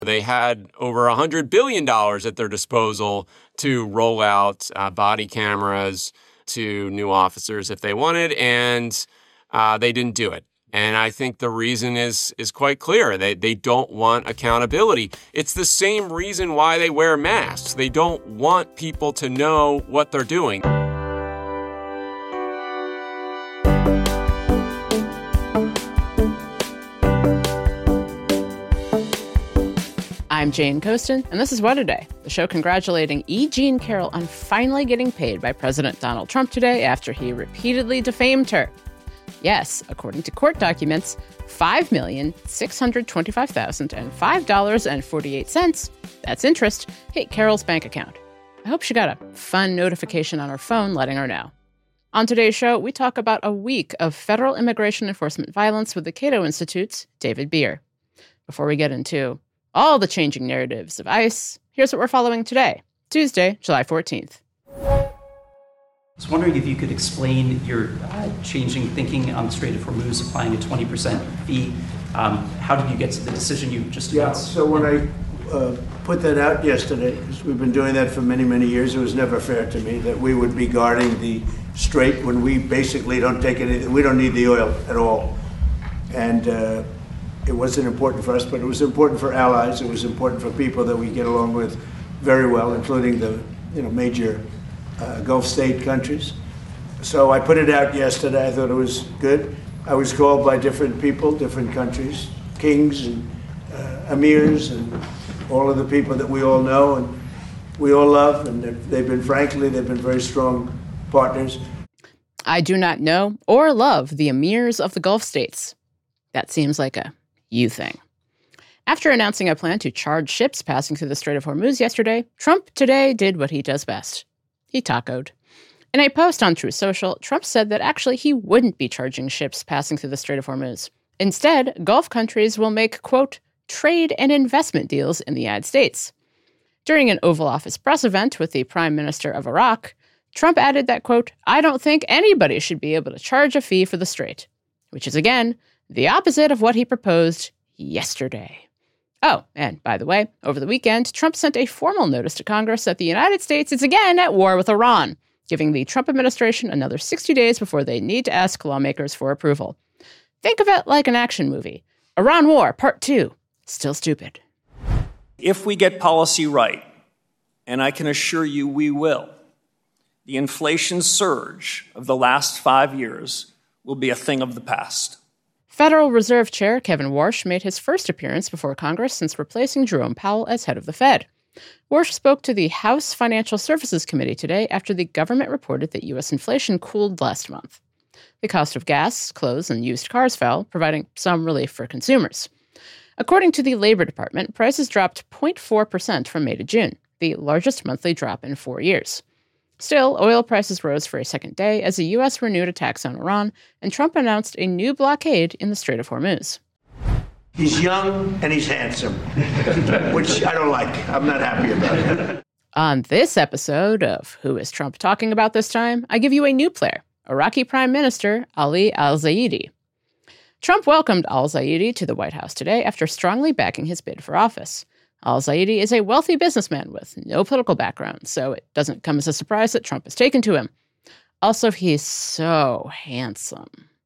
They had over $100 billion at their disposal to roll out body cameras to new officers if they wanted, and they didn't do it. And I think the reason is quite clear. They don't want accountability. It's the same reason why they wear masks. They don't want people to know what they're doing. I'm Jane Coaston, and this is What A Day, the show congratulating E. Jean Carroll on finally getting paid by President Donald Trump today after he repeatedly defamed her. Yes, according to court documents, $5,625,005.48, that's interest, hit Carroll's bank account. I hope she got a fun notification on her phone letting her know. On today's show, we talk about a week of federal immigration enforcement violence with the Cato Institute's David Bier. Before we get into all the changing narratives of ICE, here's what we're following today, Tuesday, July 14th. I was wondering if you could explain your changing thinking on the Strait of Hormuz, applying a 20% fee. How did you get to the decision you just announced? So when I put that out yesterday, because we've been doing that for many, many years, it was never fair to me that we would be guarding the Strait when we basically don't take anything. We don't need the oil at all. And it wasn't important for us, but it was important for allies. It was important for people that we get along with very well, including the major Gulf state countries. So I put it out yesterday. I thought it was good. I was called by different people, different countries, kings and emirs and all of the people that we all know and we all love. And they've been very strong partners. I do not know or love the emirs of the Gulf states. That seems like a you thing. After announcing a plan to charge ships passing through the Strait of Hormuz yesterday, Trump today did what he does best. He tacoed. In a post on Truth Social, Trump said that actually he wouldn't be charging ships passing through the Strait of Hormuz. Instead, Gulf countries will make, quote, trade and investment deals in the United States. During an Oval Office press event with the Prime Minister of Iraq, Trump added that, quote, I don't think anybody should be able to charge a fee for the Strait, which is, again, the opposite of what he proposed yesterday. Oh, and by the way, over the weekend, Trump sent a formal notice to Congress that the United States is again at war with Iran, giving the Trump administration another 60 days before they need to ask lawmakers for approval. Think of it like an action movie. Iran War, Part 2. Still stupid. If we get policy right, and I can assure you we will, the inflation surge of the last 5 years will be a thing of the past. Federal Reserve Chair Kevin Warsh made his first appearance before Congress since replacing Jerome Powell as head of the Fed. Warsh spoke to the House Financial Services Committee today after the government reported that U.S. inflation cooled last month. The cost of gas, clothes, and used cars fell, providing some relief for consumers. According to the Labor Department, prices dropped 0.4% from May to June, the largest monthly drop in 4 years. Still, oil prices rose for a second day as the U.S. renewed attacks on Iran, and Trump announced a new blockade in the Strait of Hormuz. He's young and he's handsome, which I don't like. I'm not happy about it. On this episode of Who is Trump Talking About This Time, I give you a new player, Iraqi Prime Minister Ali al-Zayedi. Trump welcomed al-Zayedi to the White House today after strongly backing his bid for office. Al-Zayedi is a wealthy businessman with no political background, so it doesn't come as a surprise that Trump is taken to him. Also, he's so handsome.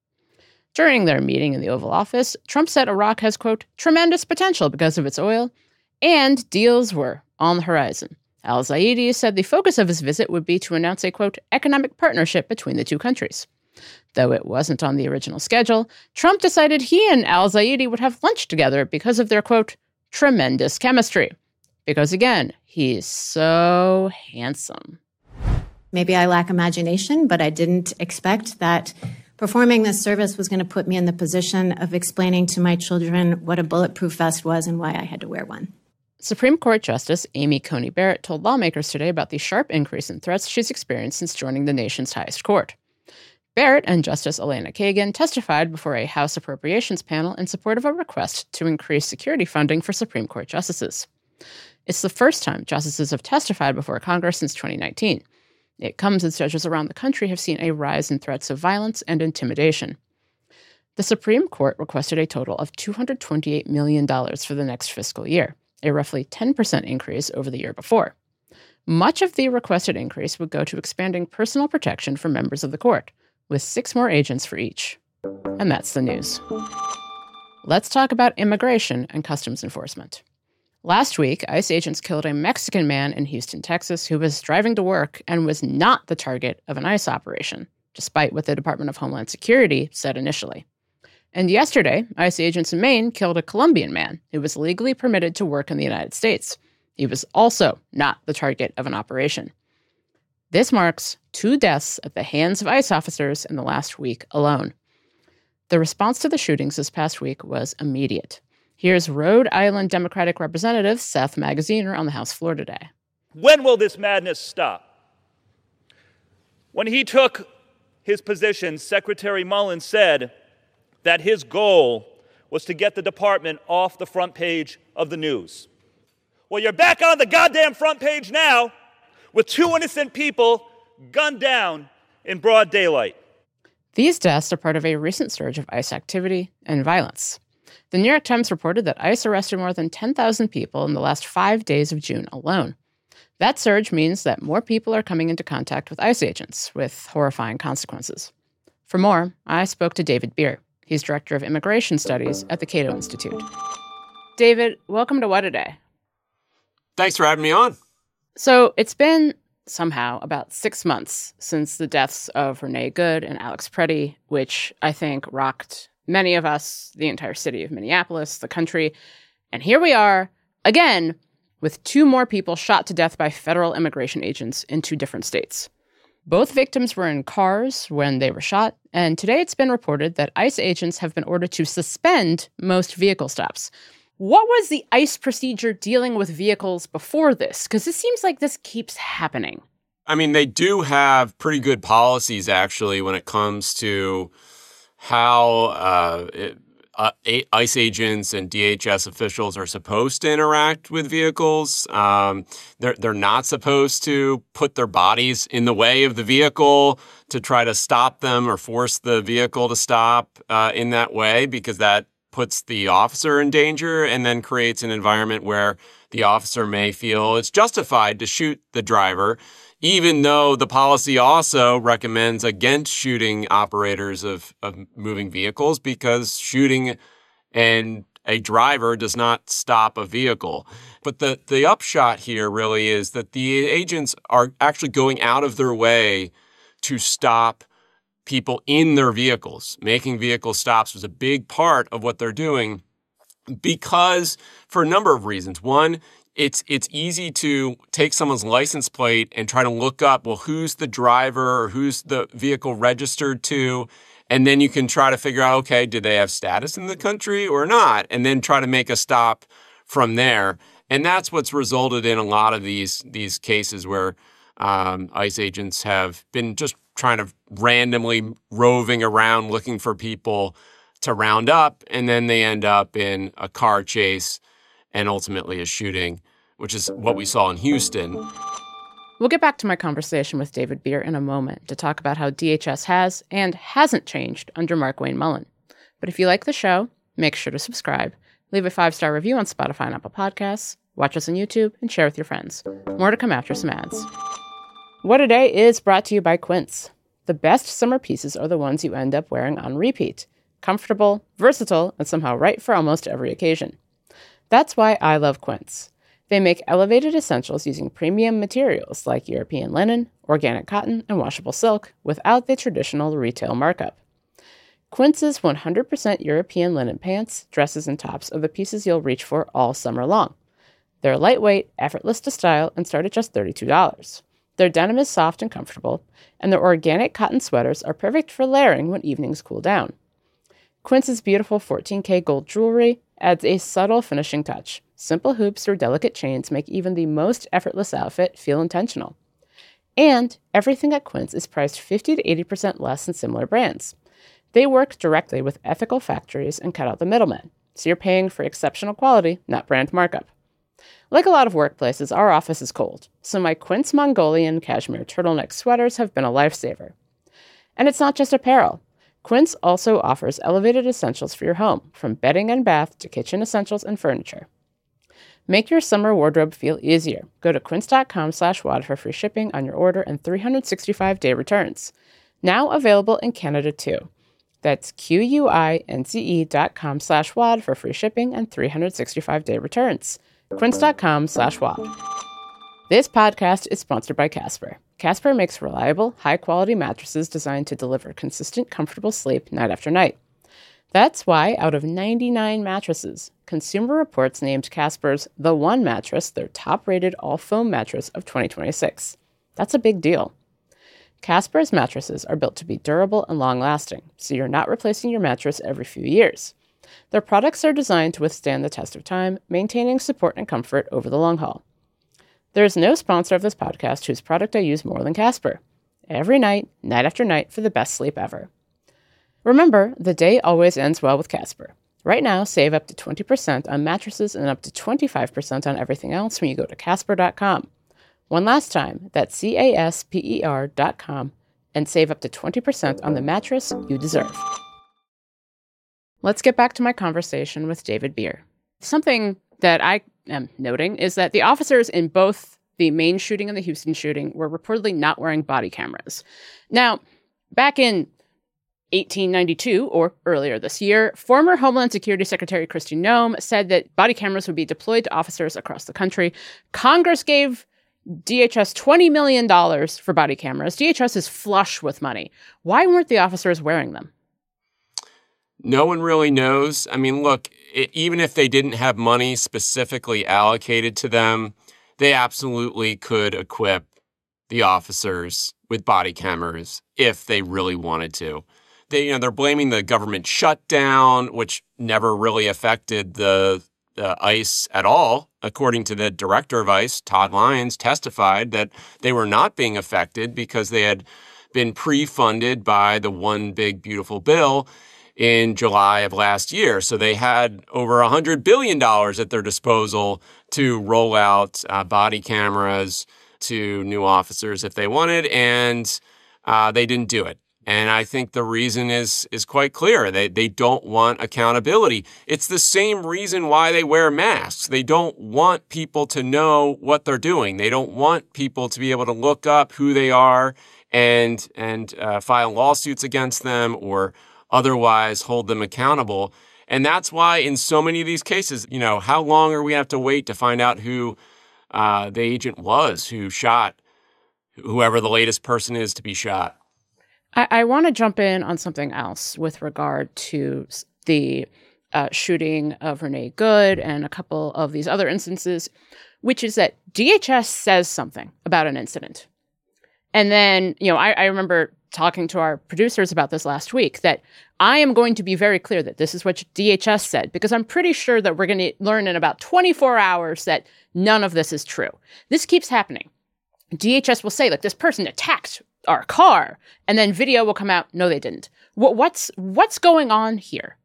During their meeting in the Oval Office, Trump said Iraq has, quote, tremendous potential because of its oil, and deals were on the horizon. Al-Zayedi said the focus of his visit would be to announce a, quote, economic partnership between the two countries. Though it wasn't on the original schedule, Trump decided he and al-Zayedi would have lunch together because of their, quote, tremendous chemistry. Because again, he's so handsome. Maybe I lack imagination, but I didn't expect that performing this service was going to put me in the position of explaining to my children what a bulletproof vest was and why I had to wear one. Supreme Court Justice Amy Coney Barrett told lawmakers today about the sharp increase in threats she's experienced since joining the nation's highest court. Barrett and Justice Elena Kagan testified before a House Appropriations panel in support of a request to increase security funding for Supreme Court justices. It's the first time justices have testified before Congress since 2019. It comes as judges around the country have seen a rise in threats of violence and intimidation. The Supreme Court requested a total of $228 million for the next fiscal year, a roughly 10% increase over the year before. Much of the requested increase would go to expanding personal protection for members of the court, with 6 more agents for each. And that's the news. Let's talk about immigration and customs enforcement. Last week, ICE agents killed a Mexican man in Houston, Texas, who was driving to work and was not the target of an ICE operation, despite what the Department of Homeland Security said initially. And yesterday, ICE agents in Maine killed a Colombian man who was legally permitted to work in the United States. He was also not the target of an operation. This marks 2 deaths at the hands of ICE officers in the last week alone. The response to the shootings this past week was immediate. Here's Rhode Island Democratic Representative Seth Magaziner on the House floor today. When will this madness stop? When he took his position, Secretary Mullen said that his goal was to get the department off the front page of the news. Well, you're back on the goddamn front page now with 2 innocent people gunned down in broad daylight. These deaths are part of a recent surge of ICE activity and violence. The New York Times reported that ICE arrested more than 10,000 people in the last 5 days of June alone. That surge means that more people are coming into contact with ICE agents, with horrifying consequences. For more, I spoke to David Bier. He's Director of Immigration Studies at the Cato Institute. David, welcome to What A Day. Thanks for having me on. So it's been somehow about 6 months since the deaths of Renee Good and Alex Preddy, which I think rocked many of us, the entire city of Minneapolis, the country. And here we are, again, with 2 more people shot to death by federal immigration agents in 2 different states. Both victims were in cars when they were shot, and today it's been reported that ICE agents have been ordered to suspend most vehicle stops. What was the ICE procedure dealing with vehicles before this? Because it seems like this keeps happening. I mean, they do have pretty good policies, actually, when it comes to how ICE agents and DHS officials are supposed to interact with vehicles. They're not supposed to put their bodies in the way of the vehicle to try to stop them or force the vehicle to stop in that way, because that puts the officer in danger and then creates an environment where the officer may feel it's justified to shoot the driver, even though the policy also recommends against shooting operators of moving vehicles, because shooting and a driver does not stop a vehicle. But the upshot here really is that the agents are actually going out of their way to stop people in their vehicles. Making vehicle stops was a big part of what they're doing because, for a number of reasons. One, it's easy to take someone's license plate and try to look up, well, who's the driver or who's the vehicle registered to? And then you can try to figure out, okay, do they have status in the country or not? And then try to make a stop from there. And that's what's resulted in a lot of these cases where ICE agents have been just trying to randomly roving around looking for people to round up, and then they end up in a car chase and ultimately a shooting, which is what we saw in Houston. We'll get back to my conversation with David Bier in a moment to talk about how DHS has and hasn't changed under Mark Wayne Mullen. But if you like the show, make sure to subscribe, leave a 5-star review on Spotify and Apple Podcasts, watch us on YouTube, and share with your friends. More to come after some ads. What A Day is brought to you by Quince. The best summer pieces are the ones you end up wearing on repeat. Comfortable, versatile, and somehow right for almost every occasion. That's why I love Quince. They make elevated essentials using premium materials like European linen, organic cotton, and washable silk without the traditional retail markup. Quince's 100% European linen pants, dresses, and tops are the pieces you'll reach for all summer long. They're lightweight, effortless to style, and start at just $32. Their denim is soft and comfortable, and their organic cotton sweaters are perfect for layering when evenings cool down. Quince's beautiful 14K gold jewelry adds a subtle finishing touch. Simple hoops or delicate chains make even the most effortless outfit feel intentional. And everything at Quince is priced 50 to 80% less than similar brands. They work directly with ethical factories and cut out the middleman, so you're paying for exceptional quality, not brand markup. Like a lot of workplaces, our office is cold, so my Quince Mongolian cashmere turtleneck sweaters have been a lifesaver. And it's not just apparel. Quince also offers elevated essentials for your home, from bedding and bath to kitchen essentials and furniture. Make your summer wardrobe feel easier. Go to quince.com/WAD for free shipping on your order and 365-day returns. Now available in Canada too. That's QUINCE.com/WAD for free shipping and 365-day returns. Quince.com/WAD. This podcast is sponsored by Casper. Casper makes reliable, high-quality mattresses designed to deliver consistent, comfortable sleep night after night. That's why, out of 99 mattresses, Consumer Reports named Casper's The One mattress their top-rated all-foam mattress of 2026. That's a big deal. Casper's mattresses are built to be durable and long-lasting, so you're not replacing your mattress every few years. Their products are designed to withstand the test of time, maintaining support and comfort over the long haul. There is no sponsor of this podcast whose product I use more than Casper. Every night, night after night, for the best sleep ever. Remember, the day always ends well with Casper. Right now, save up to 20% on mattresses and up to 25% on everything else when you go to Casper.com. One last time, that's CASPER.com, and save up to 20% on the mattress you deserve. Let's get back to my conversation with David Bier. Something that I am noting is that the officers in both the Maine shooting and the Houston shooting were reportedly not wearing body cameras. Now, back in 1892, or earlier this year, former Homeland Security Secretary Kristi Noem said that body cameras would be deployed to officers across the country. Congress gave DHS $20 million for body cameras. DHS is flush with money. Why weren't the officers wearing them? No one really knows. I mean, look, even if they didn't have money specifically allocated to them, they absolutely could equip the officers with body cameras if they really wanted to. They're blaming the government shutdown, which never really affected the ICE at all. According to the director of ICE, Todd Lyons, testified that they were not being affected because they had been pre-funded by the One Big Beautiful Bill in July of last year. So they had over $100 billion at their disposal to roll out body cameras to new officers if they wanted, and they didn't do it. And I think the reason is quite clear. They don't want accountability. It's the same reason why they wear masks. They don't want people to know what they're doing. They don't want people to be able to look up who they are and file lawsuits against them or otherwise hold them accountable. And that's why in so many of these cases, how long are we have to wait to find out who the agent was who shot whoever the latest person is to be shot? I want to jump in on something else with regard to the shooting of Renee Good and a couple of these other instances, which is that DHS says something about an incident. And then, I remember talking to our producers about this last week, that I am going to be very clear that this is what DHS said, because I'm pretty sure that we're going to learn in about 24 hours that none of this is true. This keeps happening. DHS will say, this person attacked our car, and then video will come out. No, they didn't. What's going on here?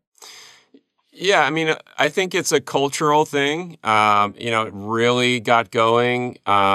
Yeah, I mean, I think it's a cultural thing. It really got going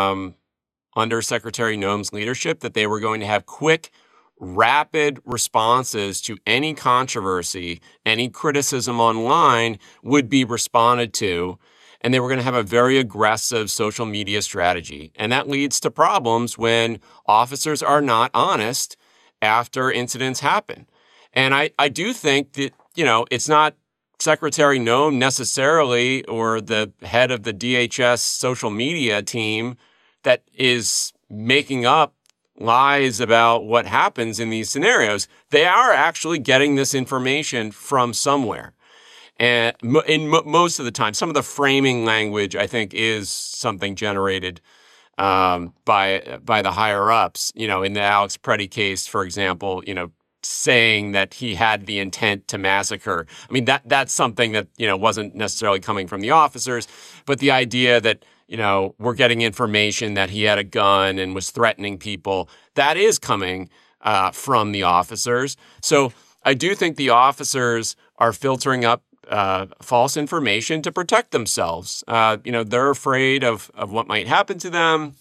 under Secretary Noem's leadership that they were going to have quick, rapid responses to any controversy, any criticism online would be responded to. And they were going to have a very aggressive social media strategy. And that leads to problems when officers are not honest after incidents happen. And I do think that, it's not Secretary Noem necessarily or the head of the DHS social media team that is making up lies about what happens in these scenarios. They are actually getting this information from somewhere. And most of the time, some of the framing language, I think, is something generated by the higher ups. In the Alex Preddy case, for example, saying that he had the intent to massacre. I mean, that's something that wasn't necessarily coming from the officers, but the idea that we're getting information that he had a gun and was threatening people, that is coming from the officers. So I do think the officers are filtering up false information to protect themselves. They're afraid of what might happen to them.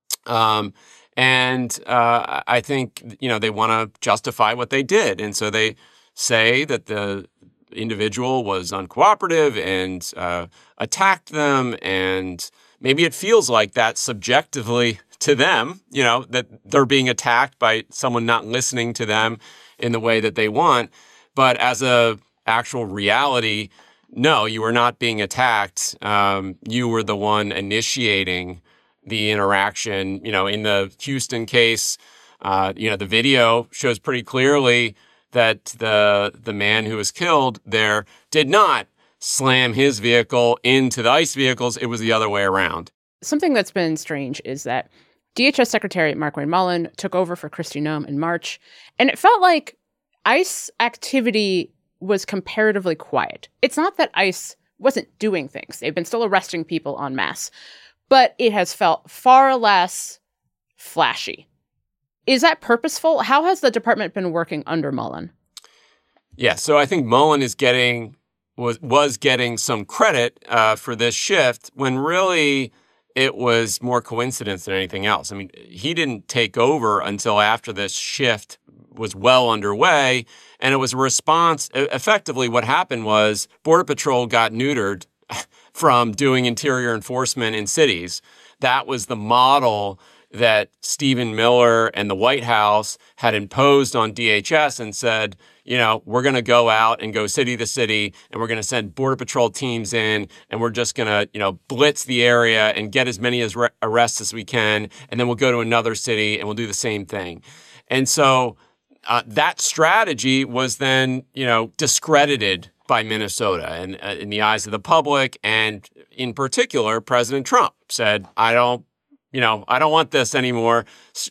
And I think, they want to justify what they did. And so they say that the individual was uncooperative and attacked them. And maybe it feels like that subjectively to them, that they're being attacked by someone not listening to them in the way that they want. But as a actual reality, no, you were not being attacked. You were the one initiating the interaction. In the Houston case, the video shows pretty clearly that the man who was killed there did not slam his vehicle into the ICE vehicles. It was the other way around. Something that's been strange is that DHS Secretary Markwayne Mullin took over for Kristi Noem in March, and it felt like ICE activity was comparatively quiet. It's not that ICE wasn't doing things. They've been still arresting people en masse, but it has felt far less flashy. Is that purposeful? How has the department been working under Mullin? Yeah, so I think Mullin was getting some credit for this shift when really it was more coincidence than anything else. I mean, he didn't take over until after this shift was well underway, and it was a response. Effectively, what happened was Border Patrol got neutered from doing interior enforcement in cities. That was the model that Stephen Miller and the White House had imposed on DHS and said, we're going to go out and go city to city, and we're going to send Border Patrol teams in, and we're just going to, blitz the area and get as many arrests as we can, and then we'll go to another city and we'll do the same thing. And so that strategy was then, discredited by Minnesota and in the eyes of the public, and in particular, President Trump said, I don't want this anymore,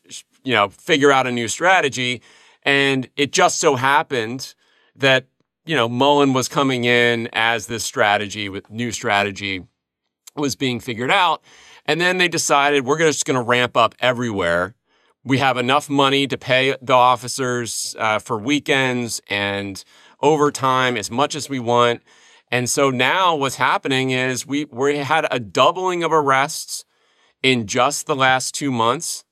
figure out a new strategy. And it just so happened that, Mullin was coming in as this new strategy was being figured out. And then they decided we're just going to ramp up everywhere. We have enough money to pay the officers for weekends and overtime as much as we want. And so now what's happening is we had a doubling of arrests in just the last 2 months.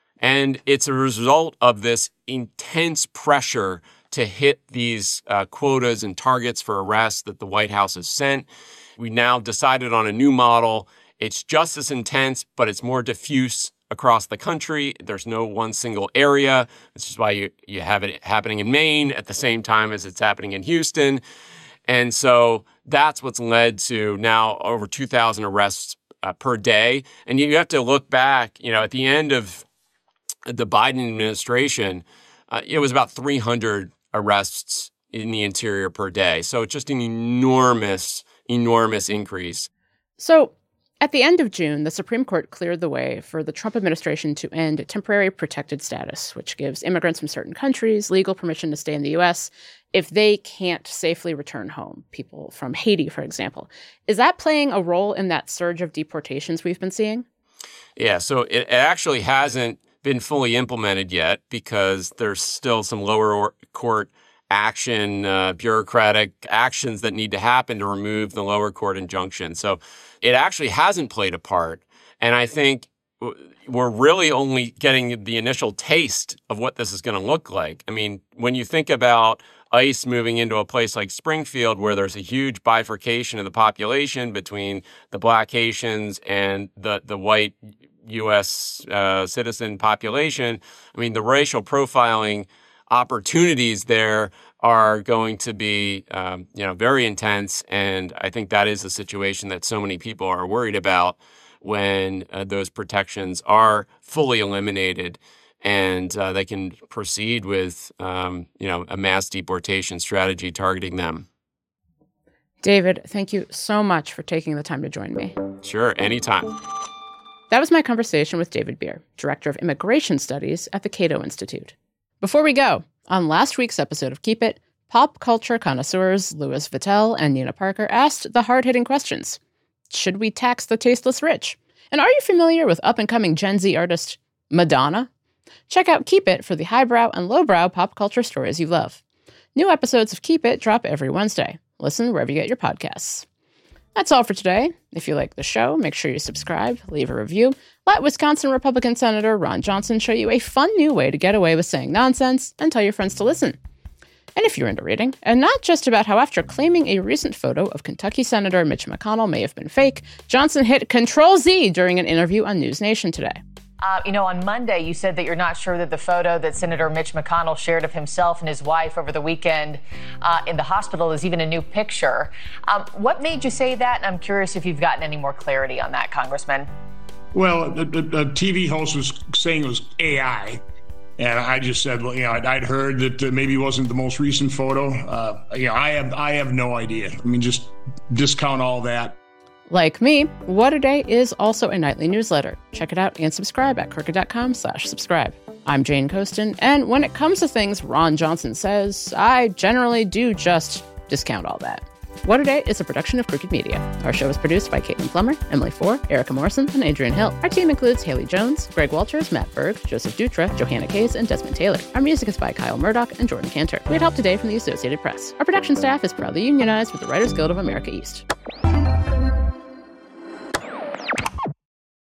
And it's a result of this intense pressure to hit these quotas and targets for arrests that the White House has sent. We now decided on a new model. It's just as intense, but it's more diffuse across the country. There's no one single area. This is why you have it happening in Maine at the same time as it's happening in Houston. And so that's what's led to now over 2,000 arrests per day. And you have to look back, at the end of the Biden administration, it was about 300 arrests in the interior per day. So it's just an enormous increase. So at the end of June, the Supreme Court cleared the way for the Trump administration to end temporary protected status, which gives immigrants from certain countries legal permission to stay in the U.S. if they can't safely return home, people from Haiti, for example. Is that playing a role in that surge of deportations we've been seeing? Yeah, so it actually hasn't been fully implemented yet because there's still some lower court action, bureaucratic actions that need to happen to remove the lower court injunction. So it actually hasn't played a part. And I think we're really only getting the initial taste of what this is going to look like. I mean, when you think about ICE moving into a place like Springfield, where there's a huge bifurcation of the population between the Black Haitians and the white U.S. Citizen population, I mean, the racial profiling opportunities there are going to be, very intense. And I think that is a situation that so many people are worried about when those protections are fully eliminated and they can proceed with, a mass deportation strategy targeting them. David, thank you so much for taking the time to join me. Sure, anytime. That was my conversation with David Bier, Director of Immigration Studies at the Cato Institute. Before we go, on last week's episode of Keep It, pop culture connoisseurs Louis Vuittel and Nina Parker asked the hard-hitting questions. Should we tax the tasteless rich? And are you familiar with up-and-coming Gen Z artist Madonna? Check out Keep It for the highbrow and lowbrow pop culture stories you love. New episodes of Keep It drop every Wednesday. Listen wherever you get your podcasts. That's all for today. If you like the show, make sure you subscribe, leave a review. Let Wisconsin Republican Senator Ron Johnson show you a fun new way to get away with saying nonsense and tell your friends to listen. And if you're into reading, and not just about how after claiming a recent photo of Kentucky Senator Mitch McConnell may have been fake, Johnson hit Control-Z during an interview on News Nation today. On Monday, you said that you're not sure that the photo that Senator Mitch McConnell shared of himself and his wife over the weekend in the hospital is even a new picture. What made you say that? And I'm curious if you've gotten any more clarity on that, Congressman. Well, the TV host was saying it was AI. And I just said, well, I'd heard that maybe it wasn't the most recent photo. I have no idea. I mean, just discount all that. Like me, What a Day is also a nightly newsletter. Check it out and subscribe at Crooked.com/subscribe. I'm Jane Coaston, and when it comes to things Ron Johnson says, I generally do just discount all that. What a Day is a production of Crooked Media. Our show is produced by Caitlin Plummer, Emily Four, Erica Morrison, and Adrian Hill. Our team includes Haley Jones, Greg Walters, Matt Berg, Joseph Dutra, Johanna Case, and Desmond Taylor. Our music is by Kyle Murdoch and Jordan Cantor. We had help today from the Associated Press. Our production staff is proudly unionized with the Writers Guild of America East.